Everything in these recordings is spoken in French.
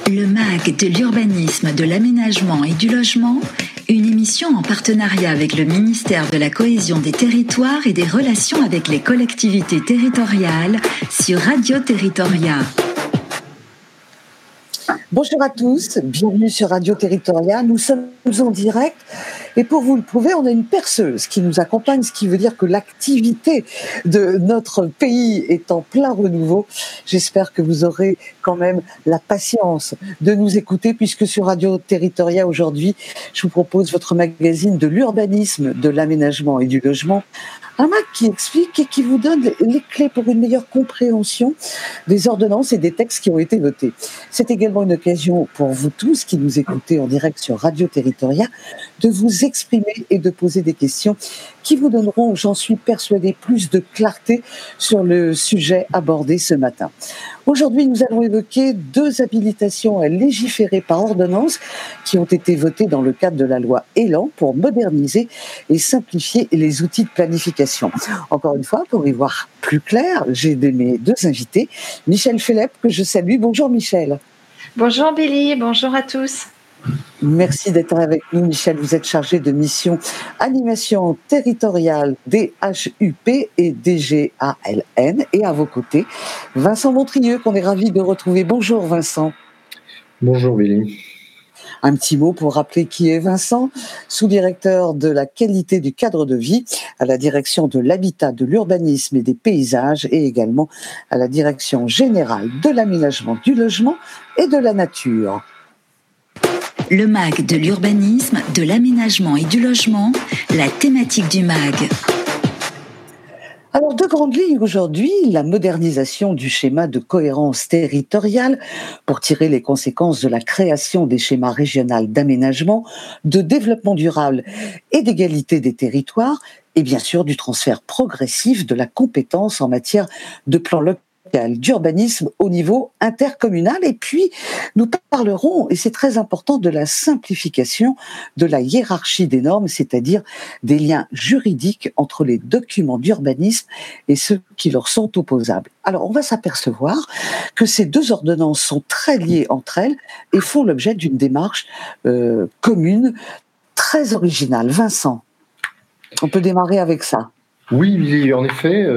Le MAG de l'urbanisme, de l'aménagement et du logement, une émission en partenariat avec le ministère de la Cohésion des territoires et des relations avec les collectivités territoriales sur Radio Territoria. Bonjour à tous, bienvenue sur Radio Territoria. Nous sommes en direct et pour vous le prouver, on a une perceuse qui nous accompagne, ce qui veut dire que l'activité de notre pays est en plein renouveau. J'espère que vous aurez quand même la patience de nous écouter puisque sur Radio Territoria aujourd'hui, je vous propose votre magazine de l'urbanisme, de l'aménagement et du logement. Un mag qui explique et qui vous donne les clés pour une meilleure compréhension des ordonnances et des textes qui ont été votés. C'est également une occasion pour vous tous qui nous écoutez en direct sur Radio Territoria de vous exprimer et de poser des questions qui vous donneront, j'en suis persuadée, plus de clarté sur le sujet abordé ce matin. Aujourd'hui, nous allons évoquer 2 habilitations à légiférer par ordonnance qui ont été votées dans le cadre de la loi Elan pour moderniser et simplifier les outils de planification. Encore une fois, pour y voir plus clair, j'ai mes 2 invités. Michel Phélep, que je salue. Bonjour Michel. Bonjour Billy, bonjour à tous. Merci d'être avec nous, Michel. Vous êtes chargé de mission animation territoriale DHUP et DGALN. Et à vos côtés, Vincent Montrieux, qu'on est ravi de retrouver. Bonjour Vincent. Bonjour Billy. Un petit mot pour rappeler qui est Vincent, sous-directeur de la qualité du cadre de vie à la direction de l'habitat, de l'urbanisme et des paysages et également à la direction générale de l'aménagement, du logement et de la nature. Le MAG de l'urbanisme, de l'aménagement et du logement, la thématique du MAG. Alors, 2 grandes lignes aujourd'hui, la modernisation du schéma de cohérence territoriale pour tirer les conséquences de la création des schémas régionaux d'aménagement, de développement durable et d'égalité des territoires, et bien sûr du transfert progressif de la compétence en matière de plan local, d'urbanisme au niveau intercommunal. Et puis, nous parlerons, et c'est très important, de la simplification de la hiérarchie des normes, c'est-à-dire des liens juridiques entre les documents d'urbanisme et ceux qui leur sont opposables. Alors, on va s'apercevoir que ces 2 ordonnances sont très liées entre elles et font l'objet d'une démarche commune très originale. Vincent, on peut démarrer avec ça. Oui, en effet,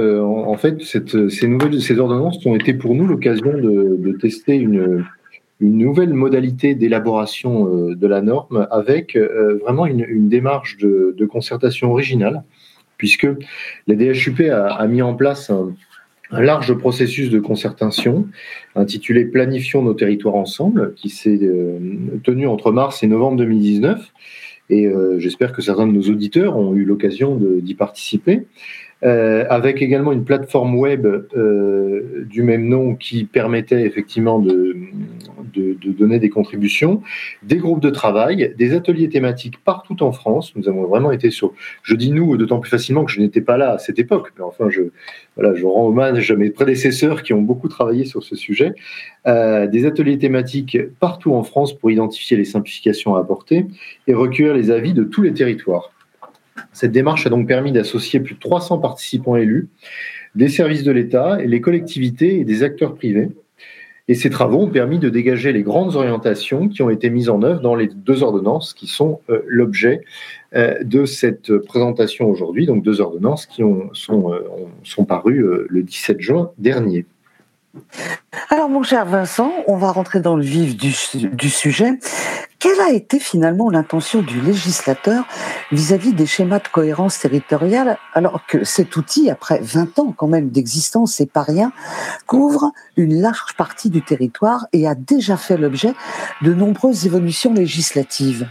ces ordonnances ont été pour nous l'occasion de tester une nouvelle modalité d'élaboration de la norme avec vraiment une démarche de concertation originale, puisque la DHUP a mis en place un large processus de concertation intitulé Planifions nos territoires ensemble, qui s'est tenu entre mars et novembre 2019. Et j'espère que certains de nos auditeurs ont eu l'occasion d'y participer, avec également une plateforme web du même nom qui permettait effectivement de donner des contributions, des groupes de travail, des ateliers thématiques partout en France. Nous avons vraiment été je dis nous d'autant plus facilement que je n'étais pas là à cette époque, mais enfin je rends hommage à mes prédécesseurs qui ont beaucoup travaillé sur ce sujet. Des ateliers thématiques partout en France pour identifier les simplifications à apporter et recueillir les avis de tous les territoires. Cette démarche a donc permis d'associer plus de 300 participants élus, des services de l'État, les collectivités et des acteurs privés. Et ces travaux ont permis de dégager les grandes orientations qui ont été mises en œuvre dans les 2 ordonnances qui sont l'objet de cette présentation aujourd'hui. Donc 2 ordonnances qui sont parues le 17 juin dernier. Alors mon cher Vincent, on va rentrer dans le vif du sujet. Quelle a été finalement l'intention du législateur vis-à-vis des schémas de cohérence territoriale, alors que cet outil, après 20 ans quand même d'existence, c'est pas rien, couvre une large partie du territoire et a déjà fait l'objet de nombreuses évolutions législatives?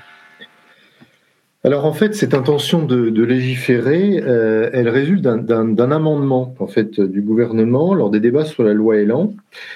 Alors en fait, cette intention de légiférer, elle résulte d'un amendement en fait du gouvernement lors des débats sur la loi Elan.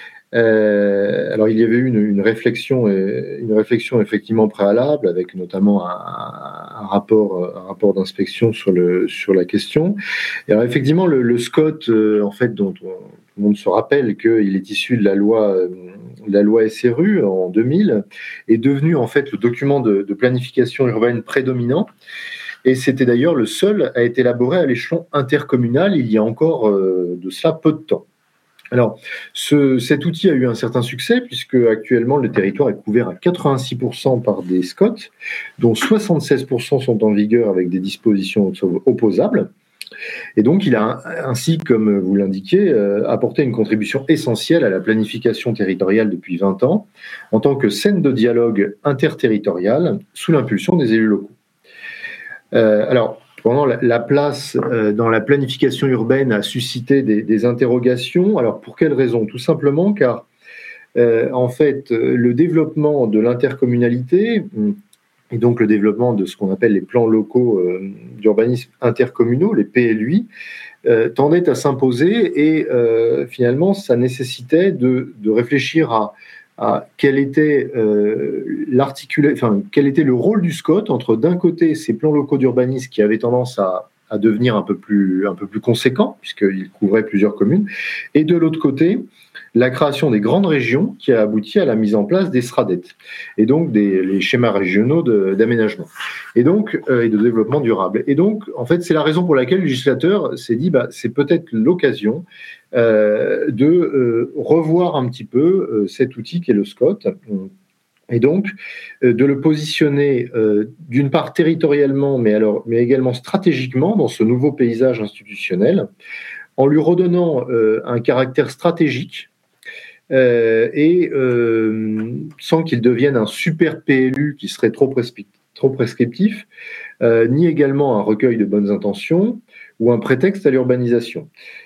Alors il y avait eu une réflexion effectivement préalable avec notamment un rapport d'inspection sur la question. Et alors effectivement le SCOT en fait dont tout le monde se rappelle qu'il est issu de la loi SRU en 2000 est devenu en fait le document de planification urbaine prédominant. Et c'était d'ailleurs le seul à être élaboré à l'échelon intercommunal il y a encore de cela peu de temps. Alors, cet outil a eu un certain succès puisque actuellement le territoire est couvert à 86% par des SCOT, dont 76% sont en vigueur avec des dispositions opposables. Et donc, il a ainsi, comme vous l'indiquez, apporté une contribution essentielle à la planification territoriale depuis 20 ans, en tant que scène de dialogue interterritorial sous l'impulsion des élus locaux. Alors, pendant la place dans la planification urbaine a suscité des interrogations. Alors, pour quelles raisons ? Tout simplement car, en fait, le développement de l'intercommunalité, et donc le développement de ce qu'on appelle les plans locaux d'urbanisme intercommunaux, les PLUI, tendait à s'imposer et finalement, ça nécessitait de réfléchir à quel était quel était le rôle du SCOT entre d'un côté ces plans locaux d'urbanisme qui avaient tendance à devenir un peu plus conséquents puisqu'ils couvraient plusieurs communes, et de l'autre côté la création des grandes régions qui a abouti à la mise en place des SRADET et donc les schémas régionaux d'aménagement et donc et de développement durable. Et donc en fait c'est la raison pour laquelle le législateur s'est dit c'est peut-être l'occasion de revoir un petit peu cet outil qu'est le SCOT, et donc de le positionner d'une part territorialement, mais également stratégiquement dans ce nouveau paysage institutionnel, en lui redonnant un caractère stratégique et sans qu'il devienne un super PLU qui serait trop prescriptif, ni également un recueil de bonnes intentions ou un prétexte à l'urbanisation.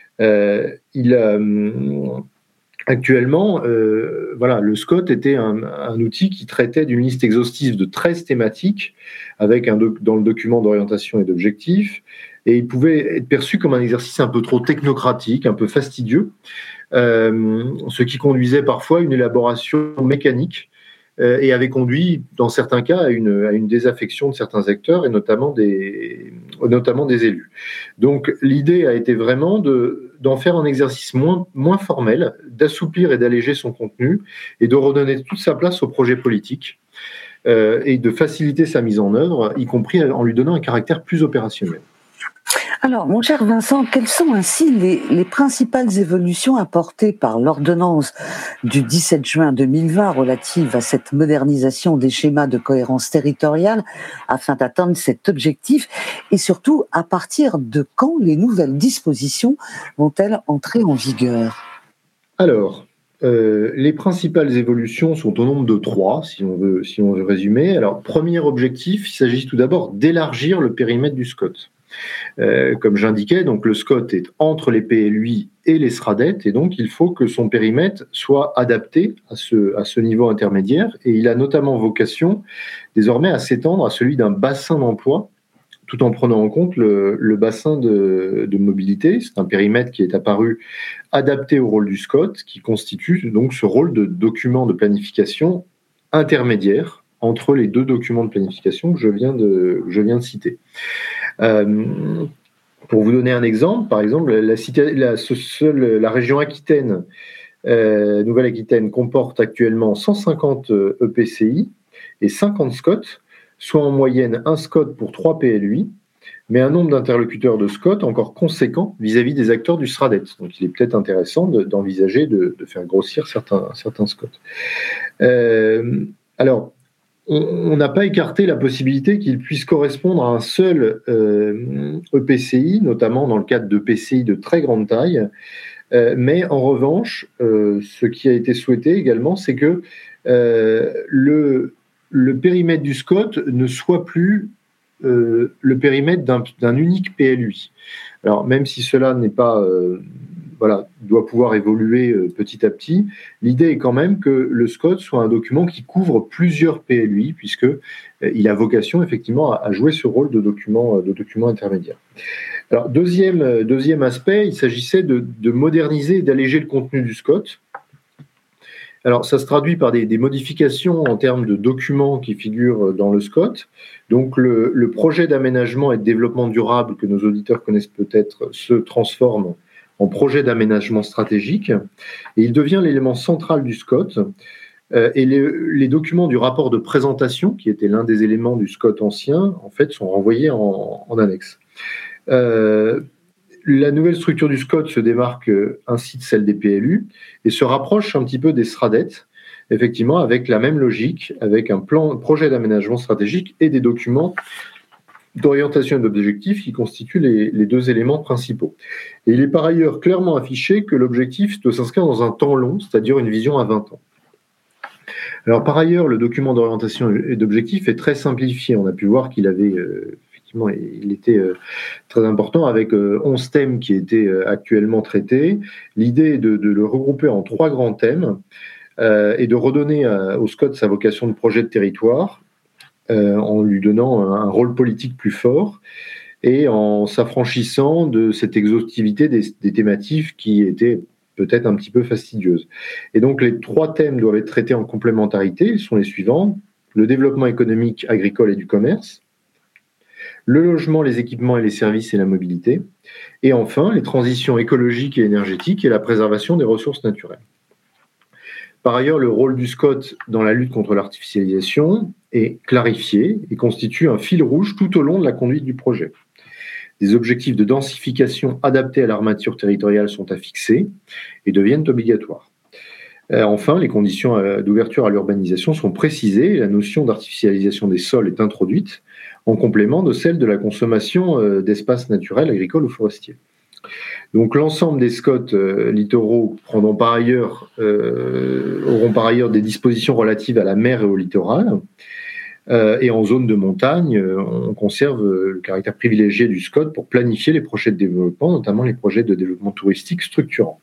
Actuellement, le SCOT était un outil qui traitait d'une liste exhaustive de 13 thématiques avec dans le document d'orientation et d'objectifs, et il pouvait être perçu comme un exercice un peu trop technocratique, un peu fastidieux, ce qui conduisait parfois à une élaboration mécanique et avait conduit, dans certains cas, à une désaffection de certains acteurs et notamment des élus. Donc l'idée a été vraiment d'en faire un exercice moins formel, d'assouplir et d'alléger son contenu et de redonner toute sa place au projet politique et de faciliter sa mise en œuvre, y compris en lui donnant un caractère plus opérationnel. Alors, mon cher Vincent, quelles sont ainsi les principales évolutions apportées par l'ordonnance du 17 juin 2020 relative à cette modernisation des schémas de cohérence territoriale afin d'atteindre cet objectif, et surtout, à partir de quand les nouvelles dispositions vont-elles entrer en vigueur ? Alors, les principales évolutions sont au nombre de 3, si on veut résumer. Alors, premier objectif, il s'agit tout d'abord d'élargir le périmètre du SCOT. Comme j'indiquais, donc le SCOT est entre les PLUI et les SRADET, et donc il faut que son périmètre soit adapté à ce niveau intermédiaire, et il a notamment vocation désormais à s'étendre à celui d'un bassin d'emploi, tout en prenant en compte le bassin de mobilité. C'est un périmètre qui est apparu adapté au rôle du SCOT, qui constitue donc ce rôle de document de planification intermédiaire entre les deux documents de planification que je viens de citer. Pour vous donner un exemple, par exemple, la région Aquitaine, Nouvelle-Aquitaine, comporte actuellement 150 EPCI et 50 SCOT, soit en moyenne un SCOT pour 3 PLUI, mais un nombre d'interlocuteurs de SCOT encore conséquent vis-à-vis des acteurs du SRADET. Donc il est peut-être intéressant d'envisager de faire grossir certains SCOT. Alors, on n'a pas écarté la possibilité qu'il puisse correspondre à un seul EPCI, notamment dans le cadre d'EPCI de très grande taille. Mais en revanche, ce qui a été souhaité également, c'est que le périmètre du SCOT ne soit plus le périmètre d'un unique PLUI. Alors, même si cela n'est pas... doit pouvoir évoluer petit à petit. L'idée est quand même que le SCOT soit un document qui couvre plusieurs PLUI, puisqu'il a vocation effectivement à jouer ce rôle de document intermédiaire. Alors, deuxième aspect, il s'agissait de moderniser et d'alléger le contenu du SCOT. Alors, ça se traduit par des modifications en termes de documents qui figurent dans le SCOT. Donc, le projet d'aménagement et de développement durable que nos auditeurs connaissent peut-être se transforme en projet d'aménagement stratégique, et il devient l'élément central du SCOT. Et les documents du rapport de présentation, qui était l'un des éléments du SCOT ancien, en fait, sont renvoyés en annexe. la nouvelle structure du SCOT se démarque ainsi de celle des PLU et se rapproche un petit peu des SRADET, effectivement avec la même logique, avec un projet d'aménagement stratégique et des documents d'orientation et d'objectifs qui constituent les deux éléments principaux. Et il est par ailleurs clairement affiché que l'objectif doit s'inscrire dans un temps long, c'est-à-dire une vision à 20 ans. Alors par ailleurs, le document d'orientation et d'objectifs est très simplifié. On a pu voir qu'il avait, effectivement, il était très important avec 11 thèmes qui étaient actuellement traités. L'idée est de le regrouper en 3 grands thèmes et de redonner au SCOT sa vocation de projet de territoire, en lui donnant un rôle politique plus fort et en s'affranchissant de cette exhaustivité des thématiques qui étaient peut-être un petit peu fastidieuses. Et donc les 3 thèmes doivent être traités en complémentarité. Ils sont les suivants: le développement économique, agricole et du commerce, le logement, les équipements et les services et la mobilité, et enfin les transitions écologiques et énergétiques et la préservation des ressources naturelles. Par ailleurs, le rôle du SCOT dans la lutte contre l'artificialisation est clarifié et constitue un fil rouge tout au long de la conduite du projet. Des objectifs de densification adaptés à l'armature territoriale sont à fixer et deviennent obligatoires. Enfin, les conditions d'ouverture à l'urbanisation sont précisées et la notion d'artificialisation des sols est introduite en complément de celle de la consommation d'espaces naturels, agricoles ou forestiers. Donc l'ensemble des SCOT littoraux auront par ailleurs des dispositions relatives à la mer et au littoral. Et en zone de montagne, on conserve le caractère privilégié du SCOT pour planifier les projets de développement, notamment les projets de développement touristique structurants.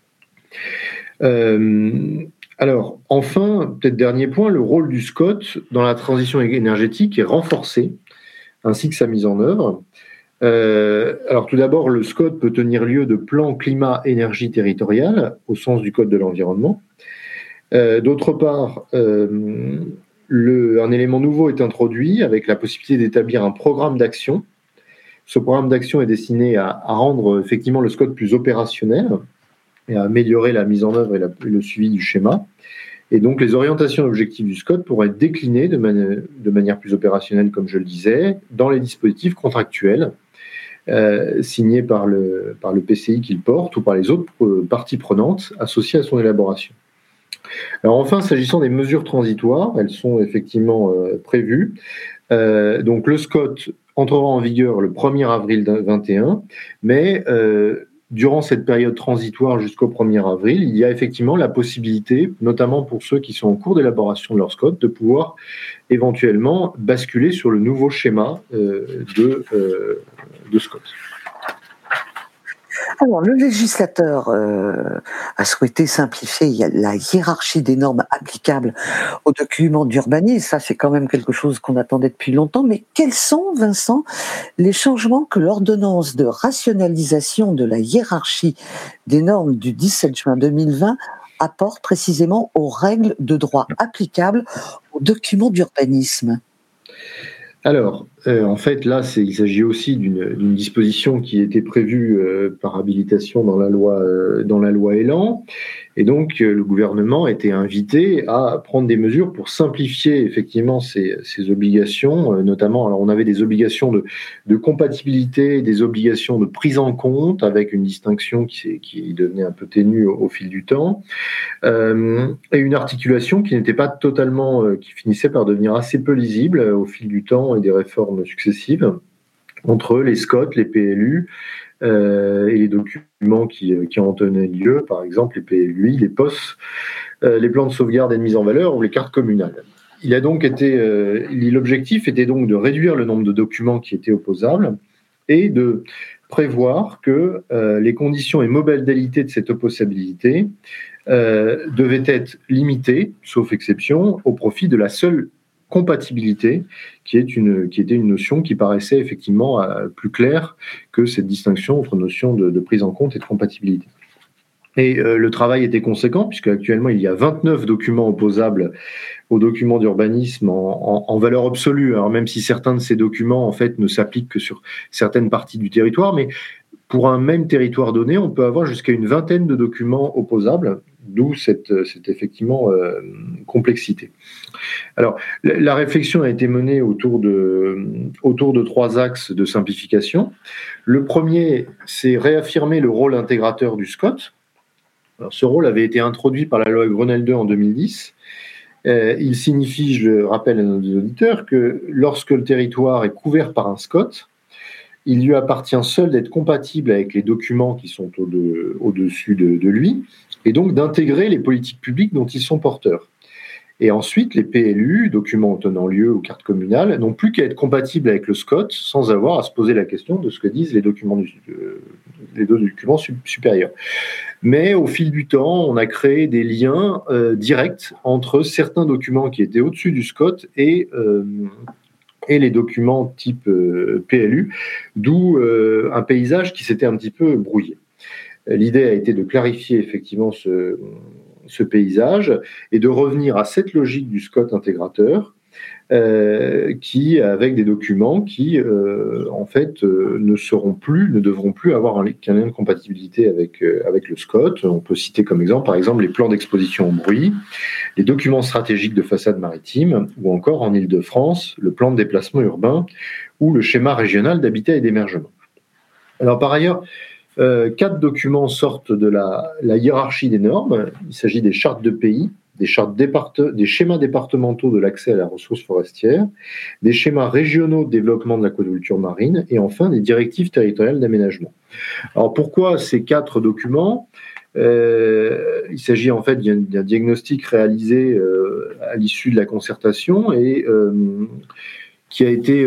Alors, enfin, peut-être dernier point, le rôle du SCOT dans la transition énergétique est renforcé, ainsi que sa mise en œuvre. Alors tout d'abord, le SCOT peut tenir lieu de plan climat-énergie territorial au sens du Code de l'environnement. D'autre part, un élément nouveau est introduit avec la possibilité d'établir un programme d'action. Ce programme d'action est destiné à rendre effectivement le SCOT plus opérationnel et à améliorer la mise en œuvre et le suivi du schéma. Et donc les orientations et objectifs du SCOT pourraient être déclinés de manière plus opérationnelle, comme je le disais, dans les dispositifs contractuels signés par le PCI qu'il porte ou par les autres parties prenantes associées à son élaboration. Alors enfin, s'agissant des mesures transitoires, elles sont effectivement prévues. Donc le SCOT entrera en vigueur le 1er avril 2021, mais durant cette période transitoire jusqu'au 1er avril, il y a effectivement la possibilité, notamment pour ceux qui sont en cours d'élaboration de leur SCOT, de pouvoir éventuellement basculer sur le nouveau schéma de SCOT. Alors, le législateur a souhaité simplifier la hiérarchie des normes applicables aux documents d'urbanisme. Ça, c'est quand même quelque chose qu'on attendait depuis longtemps. Mais quels sont, Vincent, les changements que l'ordonnance de rationalisation de la hiérarchie des normes du 17 juin 2020 apporte précisément aux règles de droit applicables aux documents d'urbanisme? Alors, en fait, là, il s'agit aussi d'une disposition qui était prévue par habilitation dans la loi Elan. Et donc, le gouvernement a été invité à prendre des mesures pour simplifier effectivement ces obligations, notamment, alors on avait des obligations de compatibilité, des obligations de prise en compte, avec une distinction qui devenait un peu ténue au fil du temps, et une articulation qui n'était pas totalement, qui finissait par devenir assez peu lisible au fil du temps et des réformes successives entre les SCOT, les PLU, et les documents qui en tenaient lieu, par exemple les PLUI, les POS, les plans de sauvegarde et de mise en valeur ou les cartes communales. L'objectif était donc de réduire le nombre de documents qui étaient opposables et de prévoir que les conditions et modalités de cette opposabilité devaient être limitées, sauf exception, au profit de la seule compatibilité, qui était une notion qui paraissait effectivement plus claire que cette distinction entre notion de prise en compte et de compatibilité. Et le travail était conséquent, puisque actuellement il y a 29 documents opposables aux documents d'urbanisme en valeur absolue, alors même si certains de ces documents en fait ne s'appliquent que sur certaines parties du territoire, mais pour un même territoire donné, on peut avoir jusqu'à une vingtaine de documents opposables d'où cette effectivement complexité. Alors, la réflexion a été menée autour de 3 axes de simplification. Le premier, c'est réaffirmer le rôle intégrateur du SCOT. Alors, ce rôle avait été introduit par la loi Grenelle II en 2010. Il signifie, je rappelle à nos auditeurs, que lorsque le territoire est couvert par un SCOT, il lui appartient seul d'être compatible avec les documents qui sont au-dessus de lui, et donc d'intégrer les politiques publiques dont ils sont porteurs. Et ensuite, les PLU, documents tenant lieu ou cartes communales, n'ont plus qu'à être compatibles avec le SCOT sans avoir à se poser la question de ce que disent les documents supérieurs. Mais au fil du temps, on a créé des liens directs entre certains documents qui étaient au-dessus du SCOT et les documents type PLU, d'où un paysage qui s'était un petit peu brouillé. L'idée a été de clarifier effectivement ce paysage et de revenir à cette logique du SCOT intégrateur avec des documents qui en fait ne devront plus avoir qu'un lien de compatibilité avec le SCOT. On peut citer comme exemple, par exemple, les plans d'exposition au bruit, les documents stratégiques de façade maritime, ou encore en Île-de-France, le plan de déplacement urbain ou le schéma régional d'habitat et d'émergement. Alors par ailleurs, 4 documents sortent de la hiérarchie des normes. Il s'agit des chartes de pays, des schémas départementaux de l'accès à la ressource forestière, des schémas régionaux de développement de l'aquaculture marine et enfin des directives territoriales d'aménagement. Alors pourquoi ces 4 documents ? Il s'agit en fait d'un diagnostic réalisé à l'issue de la concertation et qui a été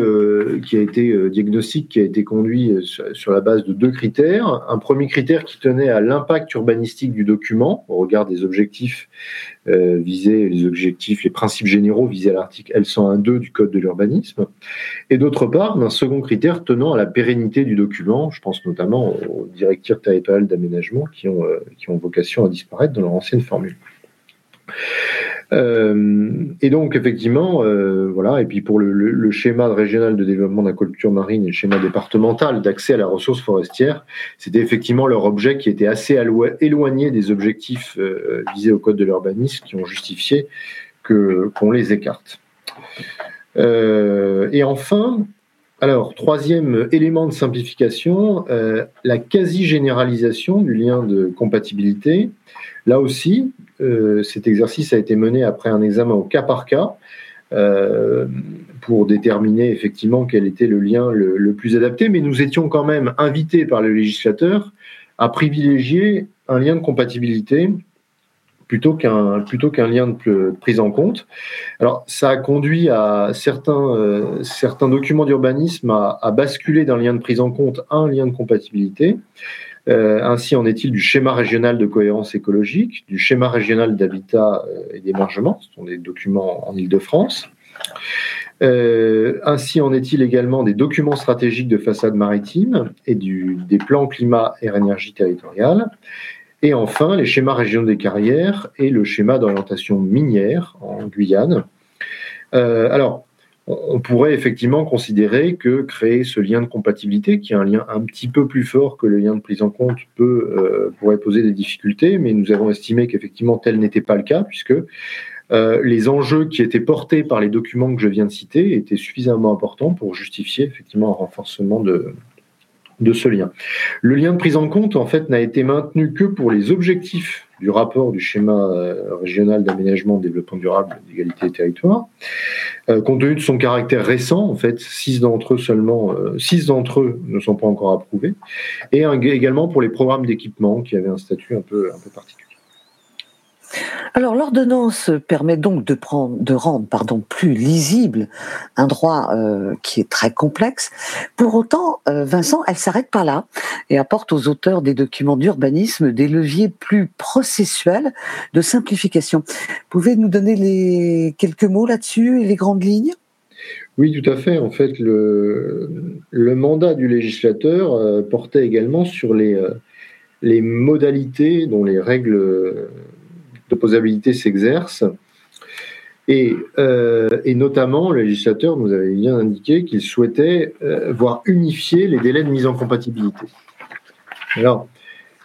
conduit sur la base de 2 critères. Un premier critère qui tenait à l'impact urbanistique du document au regard des objectifs les principes généraux visés à l'article L101.2 du Code de l'urbanisme, et d'autre part d'un second critère tenant à la pérennité du document. Je pense notamment aux directives territoriales d'aménagement qui ont vocation à disparaître dans leur ancienne formule. Et donc effectivement, voilà. Et puis pour le schéma régional de développement de l'aquaculture marine et le schéma départemental d'accès à la ressource forestière, c'était effectivement leur objet qui était assez éloigné des objectifs visés au Code de l'urbanisme qui ont justifié qu'on les écarte. Et enfin, alors troisième élément de simplification, la quasi-généralisation du lien de compatibilité. Là aussi, cet exercice a été mené après un examen au cas par cas pour déterminer effectivement quel était le lien le plus adapté, mais nous étions quand même invités par le législateur à privilégier un lien de compatibilité plutôt qu'un lien de prise en compte. Alors, ça a conduit à certains documents d'urbanisme à basculer d'un lien de prise en compte à un lien de compatibilité. Ainsi en est-il du schéma régional de cohérence écologique, du schéma régional d'habitat et d'émergement, ce sont des documents en Île-de-France. Ainsi en est-il également des documents stratégiques de façade maritime et des plans climat et énergie territoriale. Et enfin, les schémas régionaux des carrières et le schéma d'orientation minière en Guyane. Alors, on pourrait effectivement considérer que créer ce lien de compatibilité, qui est un lien un petit peu plus fort que le lien de prise en compte, pourrait poser des difficultés, mais nous avons estimé qu'effectivement tel n'était pas le cas, puisque les enjeux qui étaient portés par les documents que je viens de citer étaient suffisamment importants pour justifier effectivement un renforcement de ce lien. Le lien de prise en compte, en fait, n'a été maintenu que pour les objectifs du rapport du schéma régional d'aménagement, de développement durable, d'égalité des territoires. Compte tenu de son caractère récent, en fait, 6 d'entre eux ne sont pas encore approuvés, et également pour les programmes d'équipement qui avaient un statut un peu particulier. Alors, l'ordonnance permet donc de rendre plus lisible un droit qui est très complexe. Pour autant, Vincent, elle s'arrête pas là et apporte aux auteurs des documents d'urbanisme des leviers plus processuels de simplification. Pouvez nous donner quelques mots là-dessus et les grandes lignes ? Oui, tout à fait. En fait, le mandat du législateur portait également sur les modalités dont les règles d'opposabilité s'exercent, et notamment le législateur nous avait bien indiqué qu'il souhaitait voir unifier les délais de mise en compatibilité. Alors,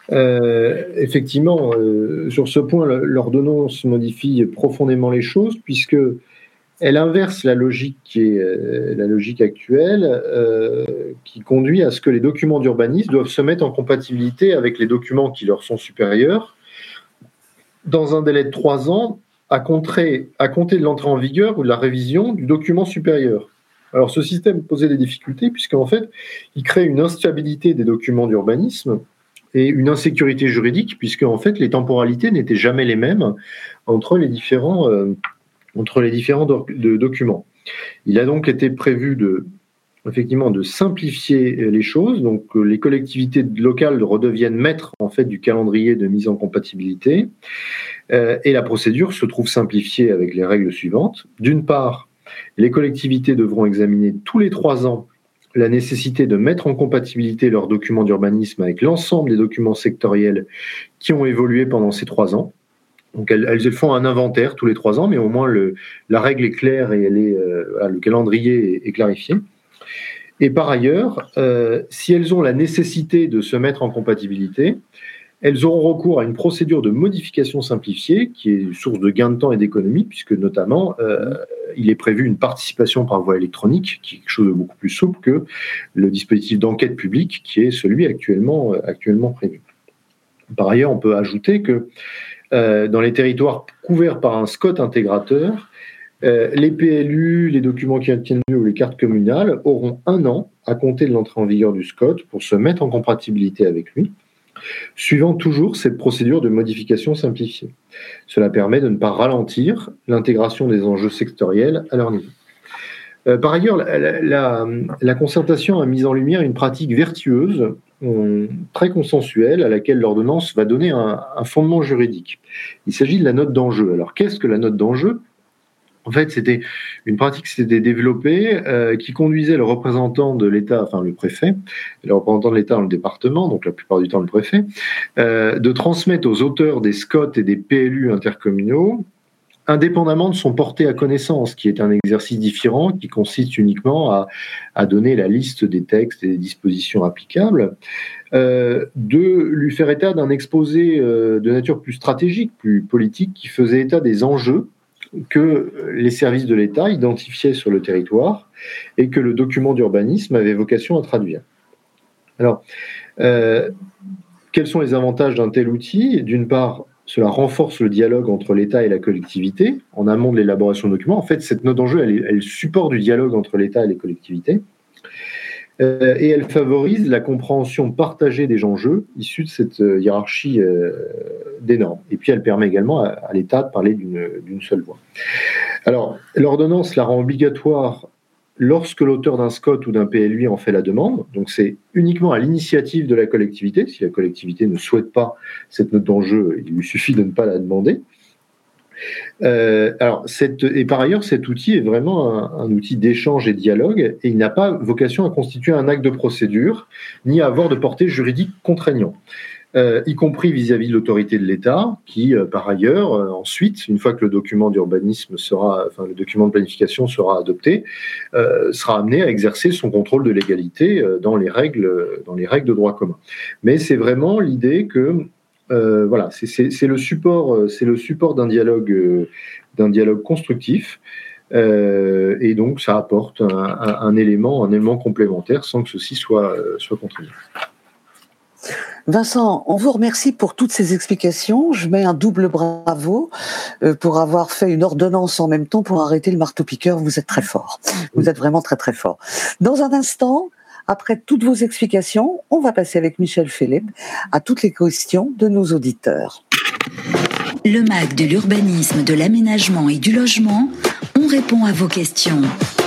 Effectivement, sur ce point, l'ordonnance modifie profondément les choses puisque elle inverse la logique qui est la logique actuelle, qui conduit à ce que les documents d'urbanisme doivent se mettre en compatibilité avec les documents qui leur sont supérieurs dans un délai de 3 ans à compter de l'entrée en vigueur ou de la révision du document supérieur. Alors ce système posait des difficultés puisqu'en fait, il crée une instabilité des documents d'urbanisme et une insécurité juridique puisque en fait, les temporalités n'étaient jamais les mêmes entre les différents documents. Il a donc été prévu effectivement de simplifier les choses, donc les collectivités locales redeviennent maîtres en fait du calendrier de mise en compatibilité, et la procédure se trouve simplifiée avec les règles suivantes. D'une part, les collectivités devront examiner tous les 3 ans la nécessité de mettre en compatibilité leurs documents d'urbanisme avec l'ensemble des documents sectoriels qui ont évolué pendant ces 3 ans. Donc elles font un inventaire tous les 3 ans, mais au moins la règle est claire et le calendrier est clarifié. Et par ailleurs, si elles ont la nécessité de se mettre en compatibilité, elles auront recours à une procédure de modification simplifiée qui est source de gain de temps et d'économie, puisque notamment il est prévu une participation par voie électronique, qui est quelque chose de beaucoup plus souple que le dispositif d'enquête publique qui est celui actuellement prévu. Par ailleurs, on peut ajouter que dans les territoires couverts par un SCOT intégrateur, les PLU, les documents qui tiennent lieu ou les cartes communales auront 1 an à compter de l'entrée en vigueur du SCOT pour se mettre en compatibilité avec lui, suivant toujours cette procédure de modification simplifiée. Cela permet de ne pas ralentir l'intégration des enjeux sectoriels à leur niveau. Par ailleurs, la concertation a mis en lumière une pratique vertueuse, très consensuelle, à laquelle l'ordonnance va donner un fondement juridique. Il s'agit de la note d'enjeu. Alors, qu'est-ce que la note d'enjeu ? En fait, c'était une pratique qui s'était développée, qui conduisait le représentant de l'État, enfin le préfet, le représentant de l'État dans le département, donc la plupart du temps le préfet, de transmettre aux auteurs des SCOT et des PLU intercommunaux, indépendamment de son porté à connaissance, qui est un exercice différent, qui consiste uniquement à donner la liste des textes et des dispositions applicables, de lui faire état d'un exposé de nature plus stratégique, plus politique, qui faisait état des enjeux que les services de l'État identifiaient sur le territoire et que le document d'urbanisme avait vocation à traduire. Alors, quels sont les avantages d'un tel outil ? D'une part, cela renforce le dialogue entre l'État et la collectivité en amont de l'élaboration de documents. En fait, cette note d'enjeu, elle support du dialogue entre l'État et les collectivités. Et elle favorise la compréhension partagée des enjeux issus de cette hiérarchie des normes. Et puis elle permet également à l'État de parler d'une seule voix. Alors, l'ordonnance la rend obligatoire lorsque l'auteur d'un SCOT ou d'un PLU en fait la demande. Donc c'est uniquement à l'initiative de la collectivité. Si la collectivité ne souhaite pas cette note d'enjeu, il lui suffit de ne pas la demander. Et par ailleurs, cet outil est vraiment un outil d'échange et de dialogue, et il n'a pas vocation à constituer un acte de procédure, ni à avoir de portée juridique contraignant, y compris vis-à-vis de l'autorité de l'État, qui, par ailleurs, ensuite, une fois que le document d'urbanisme le document de planification sera adopté, sera amené à exercer son contrôle de légalité dans les règles de droit commun. Mais c'est vraiment l'idée que c'est le support d'un dialogue constructif, et donc ça apporte un élément complémentaire sans que ceci soit contraignant. Vincent, on vous remercie pour toutes ces explications. Je mets un double bravo pour avoir fait une ordonnance en même temps pour arrêter le marteau-piqueur. Vous êtes très fort. Vous êtes vraiment très très fort. Dans un instant, après toutes vos explications, on va passer avec Michel Feleb à toutes les questions de nos auditeurs. Le MAC de l'urbanisme, de l'aménagement et du logement, on répond à vos questions.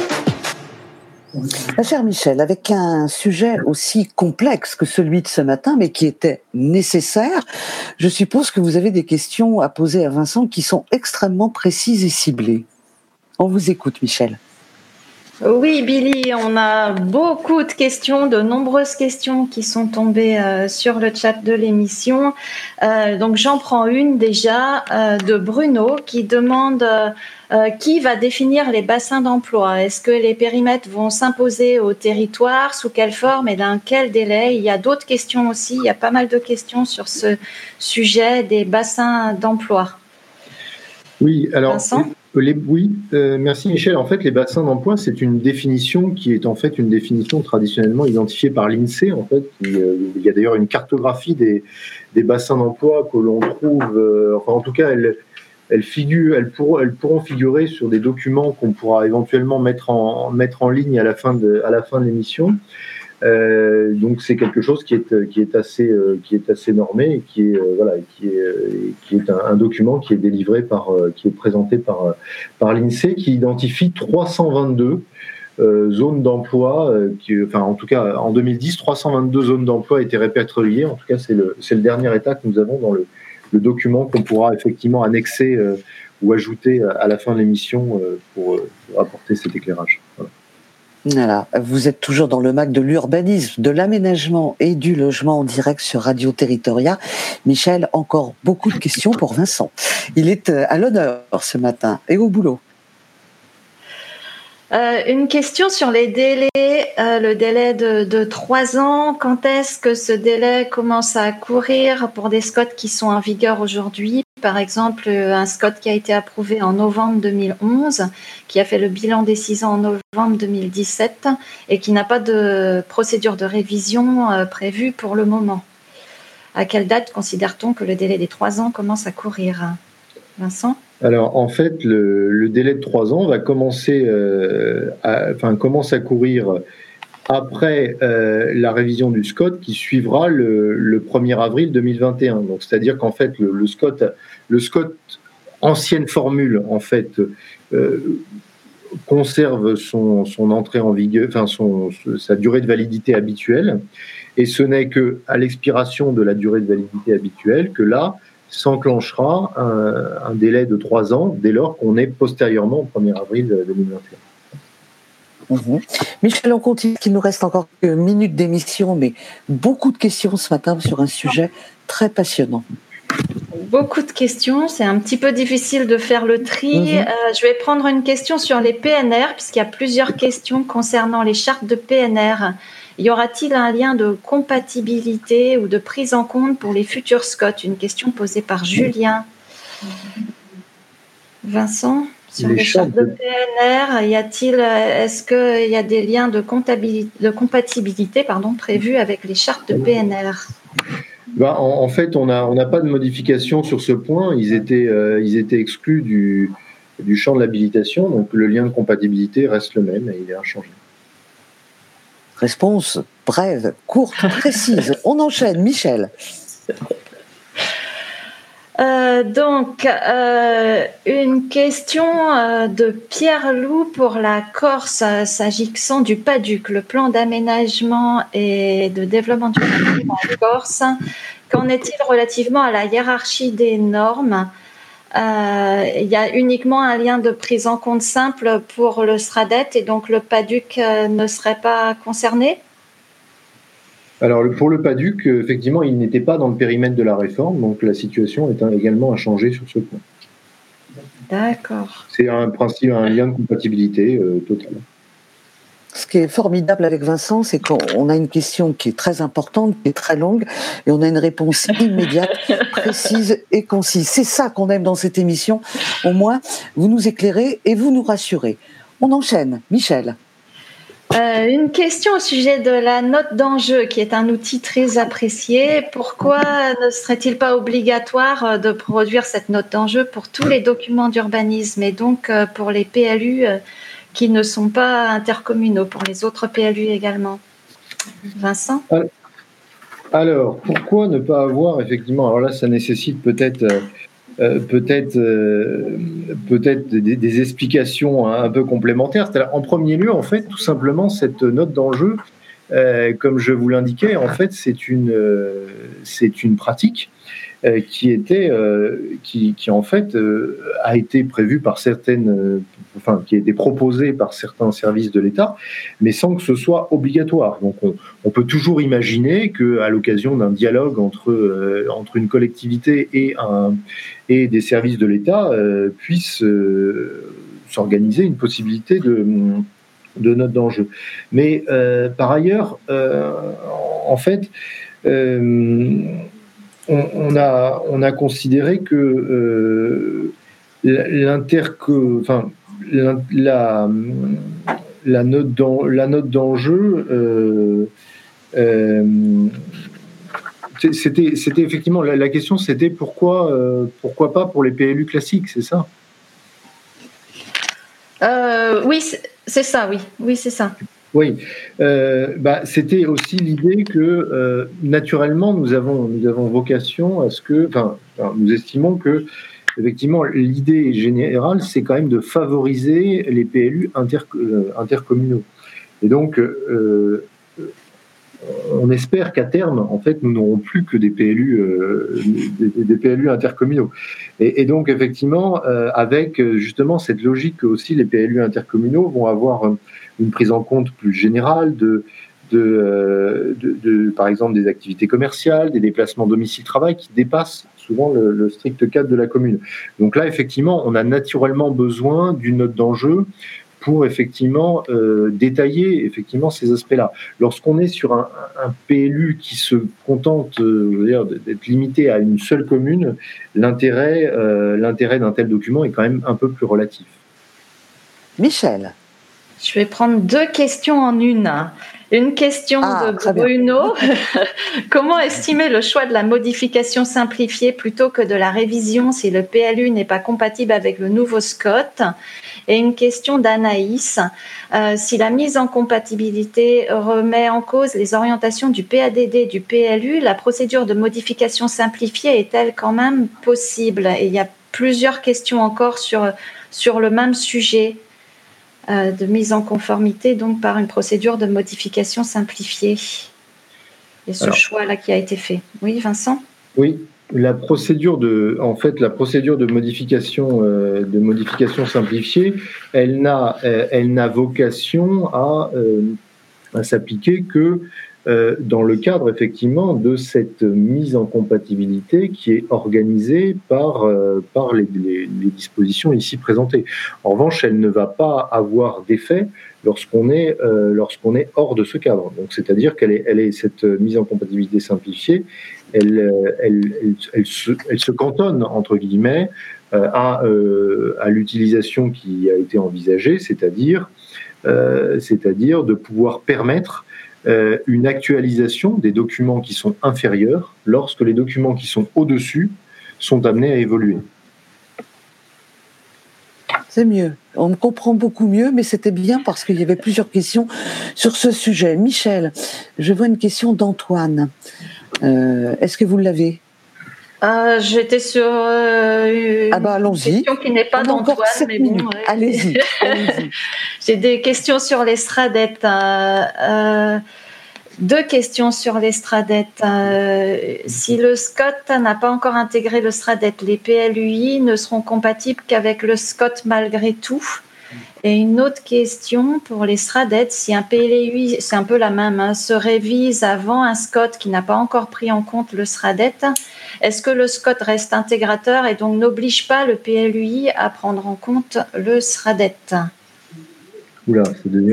Ma chère Michel, avec un sujet aussi complexe que celui de ce matin, mais qui était nécessaire, je suppose que vous avez des questions à poser à Vincent qui sont extrêmement précises et ciblées. On vous écoute, Michel. Oui, Billy, on a beaucoup de questions, de nombreuses questions qui sont tombées sur le chat de l'émission. Donc j'en prends une déjà de Bruno qui demande qui va définir les bassins d'emploi. Est-ce que les périmètres vont s'imposer au territoire, sous quelle forme et dans quel délai? Il y a d'autres questions aussi, il y a pas mal de questions sur ce sujet des bassins d'emploi. Oui, alors... Vincent ? Merci Michel. En fait, les bassins d'emploi, c'est une définition qui est en fait une définition traditionnellement identifiée par l'INSEE. En fait, il y a d'ailleurs une cartographie des bassins d'emploi que l'on trouve. Enfin, en tout cas, elles pourront figurer sur des documents qu'on pourra éventuellement mettre en ligne à la fin de l'émission. Donc c'est quelque chose qui est assez normé et qui est un document qui est délivré qui est présenté par l'INSEE, qui identifie 322 zones d'emploi, en tout cas en 2010 322 zones d'emploi étaient répertoriées. En tout cas c'est le dernier état que nous avons dans le document qu'on pourra effectivement annexer ou ajouter à la fin de l'émission pour apporter cet éclairage. Voilà, vous êtes toujours dans le MAC de l'urbanisme, de l'aménagement et du logement en direct sur Radio Territoria. Michel, encore beaucoup de questions pour Vincent. Il est à l'honneur ce matin et au boulot. Une question sur les délais, le délai de 3 ans. Quand est-ce que ce délai commence à courir pour des SCOT qui sont en vigueur aujourd'hui? Par exemple, un SCOT qui a été approuvé en novembre 2011, qui a fait le bilan des 6 ans en novembre 2017 et qui n'a pas de procédure de révision prévue pour le moment. À quelle date considère-t-on que le délai des 3 ans commence à courir? Vincent ? Alors, en fait, le délai de 3 ans va commence à courir après la révision du SCOT qui suivra le 1er avril 2021. Donc, c'est-à-dire qu'en fait, le SCOT ancienne formule, en fait, conserve son entrée en vigueur, sa durée de validité habituelle, et ce n'est que à l'expiration de la durée de validité habituelle que là s'enclenchera un délai de 3 ans dès lors qu'on est postérieurement au 1er avril 2021. Michel, on continue, il nous reste encore quelques minutes d'émission, mais beaucoup de questions ce matin sur un sujet très passionnant. Beaucoup de questions, c'est un petit peu difficile de faire le tri. Je vais prendre une question sur les PNR, puisqu'il y a plusieurs questions concernant les chartes de PNR. Y aura-t-il un lien de compatibilité ou de prise en compte pour les futurs SCOT? Une question posée par Julien. Vincent, sur les chartes de PNR, est-ce qu'il y a des liens de compatibilité prévus avec les chartes de PNR? En fait, on n'a pas de modification sur ce point. Ils étaient exclus du champ de l'habilitation, donc le lien de compatibilité reste le même et il est inchangé. Réponse brève, courte, précise. On enchaîne, Michel. Une question de Pierre Loup pour la Corse, s'agissant du PADUC, le plan d'aménagement et de développement durable en Corse. Qu'en est-il relativement à la hiérarchie des normes? Il y a uniquement un lien de prise en compte simple pour le SRADET et donc le PADUC ne serait pas concerné? Alors pour le PADUC, effectivement, il n'était pas dans le périmètre de la réforme, donc la situation est également inchangée sur ce point. D'accord. C'est un lien de compatibilité total. Ce qui est formidable avec Vincent, c'est qu'on a une question qui est très importante, qui est très longue, et on a une réponse immédiate, précise et concise. C'est ça qu'on aime dans cette émission. Au moins, vous nous éclairez et vous nous rassurez. On enchaîne. Michel. Une question au sujet de la note d'enjeu, qui est un outil très apprécié. Pourquoi ne serait-il pas obligatoire de produire cette note d'enjeu pour tous les documents d'urbanisme et donc pour les PLU qui ne sont pas intercommunaux, pour les autres PLU également? Vincent? Alors, pourquoi ne pas avoir, effectivement, alors là, ça nécessite peut-être des explications un peu complémentaires. C'est-à-dire, en premier lieu, en fait, tout simplement, cette note d'enjeu, comme je vous l'indiquais, en fait, c'est une pratique qui en fait a été prévue par certaines qui a été proposé par certains services de l'État, mais sans que ce soit obligatoire. Donc on peut toujours imaginer qu'à l'occasion d'un dialogue entre une collectivité et des services de l'État puisse s'organiser une possibilité de note d'enjeu. Mais par ailleurs, en fait, on a considéré que la note d'enjeu, c'était effectivement la question, c'était pourquoi pas pour les PLU classiques, c'est ça? Oui, c'est ça, oui, c'est ça. Oui, c'était aussi l'idée que naturellement nous avons vocation à ce que, nous estimons que effectivement l'idée générale c'est quand même de favoriser les PLU intercommunaux. Et donc on espère qu'à terme, en fait, nous n'aurons plus que des PLU, des PLU intercommunaux. Et donc, effectivement, avec justement cette logique que aussi les PLU intercommunaux vont avoir une prise en compte plus générale par exemple, des activités commerciales, des déplacements domicile-travail qui dépassent souvent le strict cadre de la commune. Donc là, effectivement, on a naturellement besoin d'une note d'enjeu pour effectivement détailler effectivement ces aspects-là. Lorsqu'on est sur un PLU qui se contente d'être limité à une seule commune, l'intérêt d'un tel document est quand même un peu plus relatif. Michel. Je vais prendre 2 questions en une. Une question de Bruno. Comment estimer le choix de la modification simplifiée plutôt que de la révision si le PLU n'est pas compatible avec le nouveau SCOT? Et une question d'Anaïs. Si la mise en compatibilité remet en cause les orientations du PADD et du PLU, la procédure de modification simplifiée est-elle quand même possible? Et il y a plusieurs questions encore sur le même sujet. De mise en conformité donc par une procédure de modification simplifiée. Et ce choix-là qui a été fait. Oui, Vincent? Oui, la procédure de modification simplifiée, elle n'a vocation à s'appliquer que dans le cadre effectivement de cette mise en compatibilité qui est organisée par les dispositions ici présentées. En revanche, elle ne va pas avoir d'effet lorsqu'on est hors de ce cadre. Donc, c'est-à-dire cette mise en compatibilité simplifiée, elle se cantonne entre guillemets à l'utilisation qui a été envisagée, c'est-à-dire de pouvoir permettre une actualisation des documents qui sont inférieurs lorsque les documents qui sont au-dessus sont amenés à évoluer. C'est mieux. On me comprend beaucoup mieux, mais c'était bien parce qu'il y avait plusieurs questions sur ce sujet. Michel, je vois une question d'Antoine. Est-ce que vous l'avez? J'étais sur une question qui n'est pas d'Antoine, mais bon. Ouais. Allez-y. J'ai des questions sur les SRADET. 2 questions sur les SRADET. Si le SCOT n'a pas encore intégré le SRADET, les PLUI ne seront compatibles qu'avec le SCOT malgré tout. Et une autre question pour les SRADET, si un PLUI, c'est un peu la même, se révise avant un SCOT qui n'a pas encore pris en compte le SRADET, est-ce que le SCOT reste intégrateur et donc n'oblige pas le PLUI à prendre en compte le SRADET? Oula, c'est des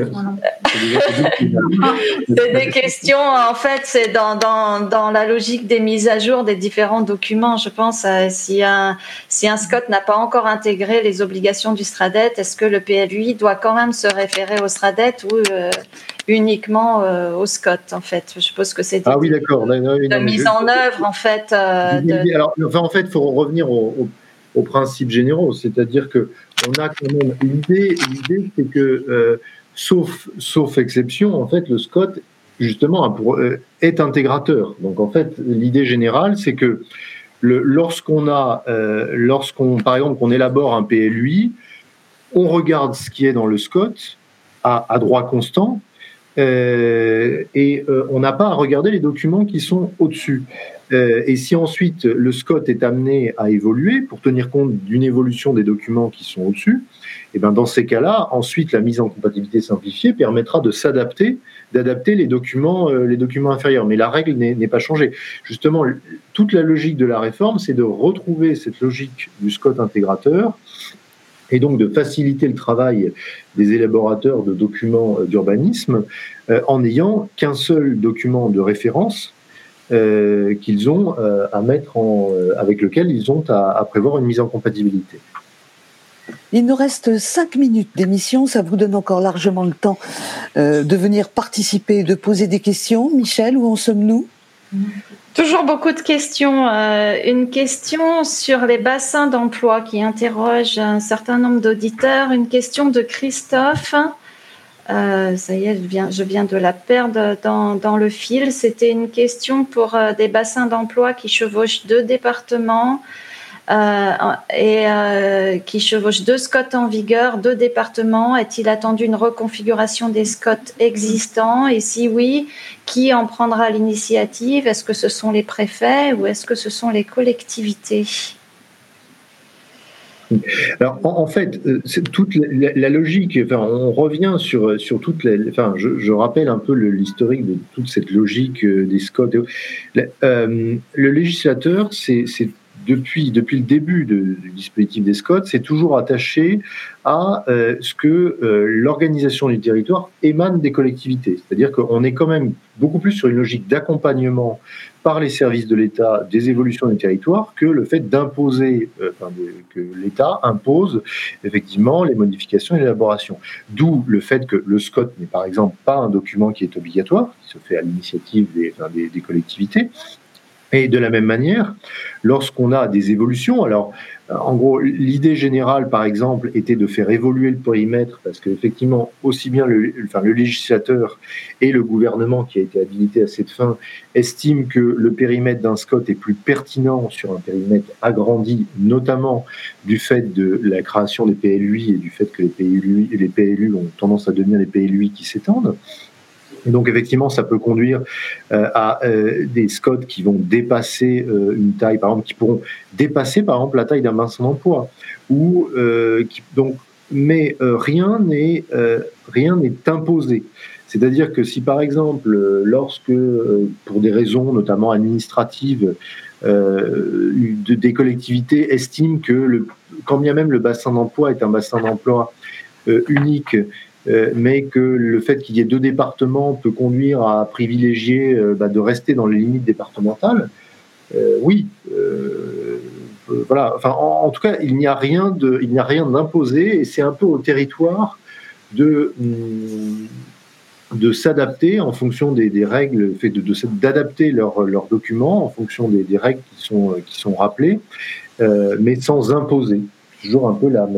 questions, en fait, c'est dans la logique des mises à jour des différents documents, je pense. Si un SCOT n'a pas encore intégré les obligations du SRADET, est-ce que le PLUI doit quand même se référer au SRADET ou uniquement au SCOT, en fait? Je suppose que c'est oui, d'accord. de mise en œuvre, en fait. Alors, en fait, il faut revenir aux principes généraux, c'est-à-dire que on a quand même l'idée, c'est que sauf exception, en fait, le SCOT justement est intégrateur. Donc en fait, l'idée générale, c'est que lorsqu'on par exemple, on élabore un PLUI, on regarde ce qui est dans le SCOT à droit constant. on n'a pas à regarder les documents qui sont au-dessus. Et si ensuite le SCOT est amené à évoluer pour tenir compte d'une évolution des documents qui sont au-dessus, et ben dans ces cas-là, ensuite la mise en compatibilité simplifiée permettra d'adapter les documents inférieurs. Mais la règle n'est pas changée. Justement, toute la logique de la réforme, c'est de retrouver cette logique du SCOT intégrateur et donc de faciliter le travail des élaborateurs de documents d'urbanisme en n'ayant qu'un seul document de référence qu'ils ont à mettre avec lequel ils ont à prévoir une mise en compatibilité. Il nous reste 5 minutes d'émission, ça vous donne encore largement le temps de venir participer, de poser des questions. Michel, où en sommes-nous ? Toujours beaucoup de questions. Une question sur les bassins d'emploi qui interroge un certain nombre d'auditeurs. Une question de Christophe. Ça y est, je viens de la perdre dans le fil. C'était une question pour des bassins d'emploi qui chevauchent 2 départements qui chevauchent 2 SCOT en vigueur, 2 départements. Est-il attendu une reconfiguration des SCOT existants? Et si oui, qui en prendra l'initiative? Est-ce que ce sont les préfets ou est-ce que ce sont les collectivités? Alors, en fait, c'est toute la logique. Enfin, on revient sur toute je rappelle un peu l'historique de toute cette logique des SCOT. Le législateur, c'est depuis le début du dispositif des SCOT, c'est toujours attaché à ce que l'organisation du territoire émane des collectivités. C'est-à-dire qu'on est quand même beaucoup plus sur une logique d'accompagnement par les services de l'État des évolutions du territoire que le fait d'imposer, que l'État impose effectivement les modifications et l'élaboration. D'où le fait que le SCOT n'est par exemple pas un document qui est obligatoire, qui se fait à l'initiative des collectivités. Et de la même manière, lorsqu'on a des évolutions, alors en gros, l'idée générale, par exemple, était de faire évoluer le périmètre, parce qu'effectivement, aussi bien le législateur et le gouvernement qui a été habilité à cette fin estiment que le périmètre d'un SCOT est plus pertinent sur un périmètre agrandi, notamment du fait de la création des PLUI et du fait que les PLU ont tendance à devenir les PLUI qui s'étendent. Et donc effectivement, ça peut conduire à des SCOT qui vont dépasser une taille, par exemple, qui pourront dépasser par exemple la taille d'un bassin d'emploi. Mais rien n'est imposé. C'est-à-dire que si par exemple, lorsque pour des raisons notamment administratives, des collectivités estiment que quand bien même le bassin d'emploi est un bassin d'emploi unique, mais que le fait qu'il y ait 2 départements peut conduire à privilégier de rester dans les limites départementales, voilà. Enfin, en tout cas, il n'y a rien d'imposé, et c'est un peu au territoire de s'adapter en fonction des règles, d'adapter leurs documents en fonction des règles qui sont rappelées, mais sans imposer. Toujours un peu la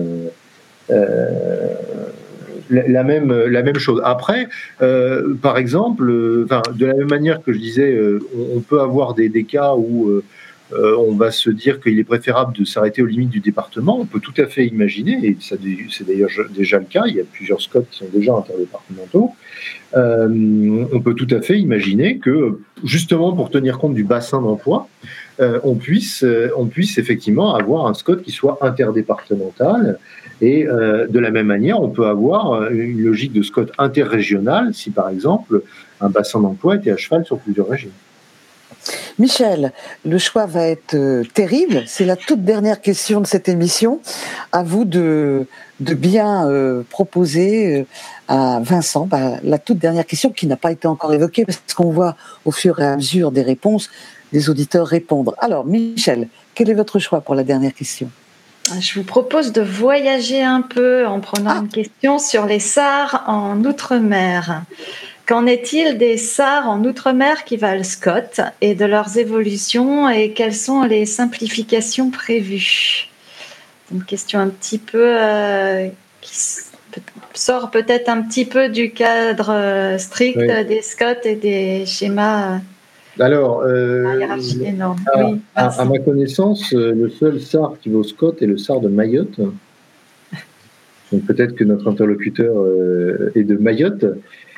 même chose. Après, par exemple, de la même manière que je disais, on peut avoir des cas où on va se dire qu'il est préférable de s'arrêter aux limites du département. On peut tout à fait imaginer, et c'est d'ailleurs déjà le cas, il y a plusieurs SCOT qui sont déjà interdépartementaux, on peut tout à fait imaginer que, justement pour tenir compte du bassin d'emploi, on puisse effectivement avoir un SCOT qui soit interdépartemental. Et de la même manière, on peut avoir une logique de SCOT interrégional si, par exemple, un bassin d'emploi était à cheval sur plusieurs régions. Michel, le choix va être terrible. C'est la toute dernière question de cette émission. À vous de bien proposer à Vincent la toute dernière question qui n'a pas été encore évoquée, parce qu'on voit au fur et à mesure des réponses, des auditeurs répondre. Alors, Michel, quel est votre choix pour la dernière question ? Je vous propose de voyager un peu en prenant une question sur les SAR en Outre-mer. Qu'en est-il des SAR en Outre-mer qui valent SCOT et de leurs évolutions, et quelles sont les simplifications prévues? Une question un petit peu qui sort peut-être un petit peu du cadre strict des SCOT et des schémas. Alors, hiérarchie énorme. À ma connaissance, le seul SAR qui vaut SCOT est le SAR de Mayotte. Donc peut-être que notre interlocuteur est de Mayotte.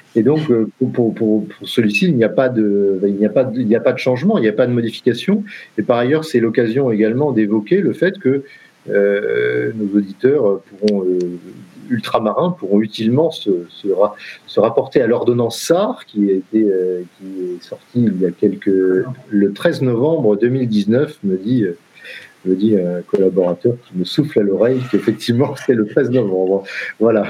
Et donc, pour celui-ci, il n'y a pas de changement, il n'y a pas de modification. Et par ailleurs, c'est l'occasion également d'évoquer le fait que nos auditeurs ultramarins pourront utilement se rapporter à l'ordonnance SAR qui est sortie il y a le 13 novembre 2019, me dit un collaborateur qui me souffle à l'oreille qu'effectivement c'est le 13 novembre. Voilà.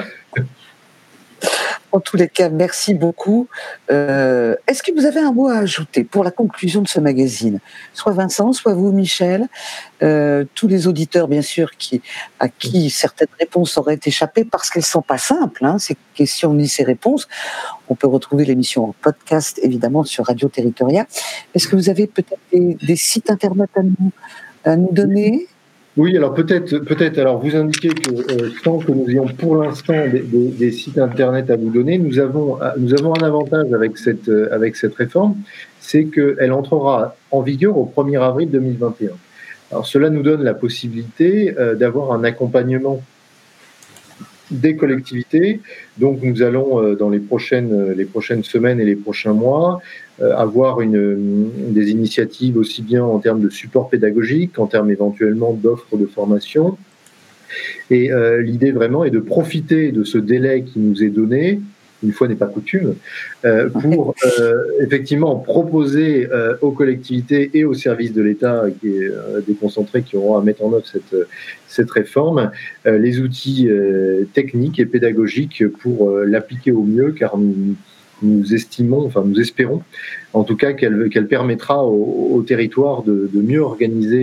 En tous les cas, merci beaucoup. Est-ce que vous avez un mot à ajouter pour la conclusion de ce magazine ? Soit Vincent, soit vous, Michel. Tous les auditeurs, bien sûr, à qui certaines réponses auraient échappé parce qu'elles ne sont pas simples, ces questions ni ces réponses. On peut retrouver l'émission en podcast, évidemment, sur Radio Territoria. Est-ce que vous avez peut-être des sites internet à nous donner ? Oui, alors peut-être. Alors vous indiquez que sans que nous ayons pour l'instant des sites internet à vous donner, nous avons un avantage avec cette réforme, c'est qu'elle entrera en vigueur au 1er avril 2021. Alors cela nous donne la possibilité d'avoir un accompagnement des collectivités. Donc nous allons dans les prochaines semaines et les prochains mois avoir des initiatives aussi bien en termes de support pédagogique qu'en termes éventuellement d'offres de formation. Et l'idée vraiment est de profiter de ce délai qui nous est donné, une fois n'est pas coutume, pour effectivement proposer aux collectivités et aux services de l'État déconcentrés qui auront à mettre en œuvre cette réforme, les outils techniques et pédagogiques pour l'appliquer au mieux, car nous espérons en tout cas qu'elle permettra aux territoires de mieux organiser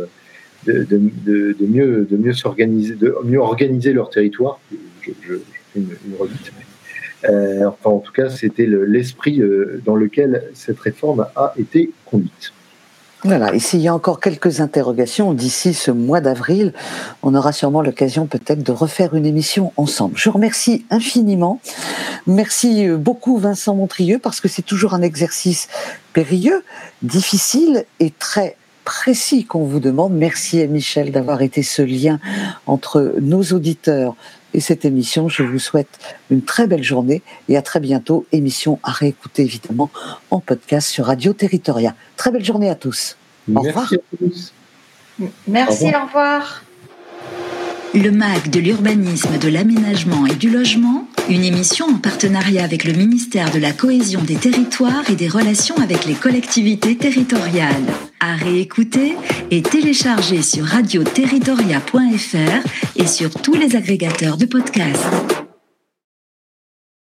de mieux s'organiser, de mieux organiser leur territoire. Je fais une redite. Enfin, en tout cas, c'était l'esprit dans lequel cette réforme a été conduite. Voilà, et s'il y a encore quelques interrogations d'ici ce mois d'avril, on aura sûrement l'occasion peut-être de refaire une émission ensemble. Je vous remercie infiniment. Merci beaucoup Vincent Montrieux, parce que c'est toujours un exercice périlleux, difficile et très précis qu'on vous demande. Merci à Michel d'avoir été ce lien entre nos auditeurs et cette émission. Je vous souhaite une très belle journée et à très bientôt. Émission à réécouter évidemment en podcast sur Radio Territoria. Très belle journée à tous. Au revoir. Merci à tous. Merci, au revoir. Le MAG de l'urbanisme, de l'aménagement et du logement, une émission en partenariat avec le ministère de la Cohésion des territoires et des relations avec les collectivités territoriales. À réécouter et télécharger sur radioterritoria.fr et sur tous les agrégateurs de podcasts.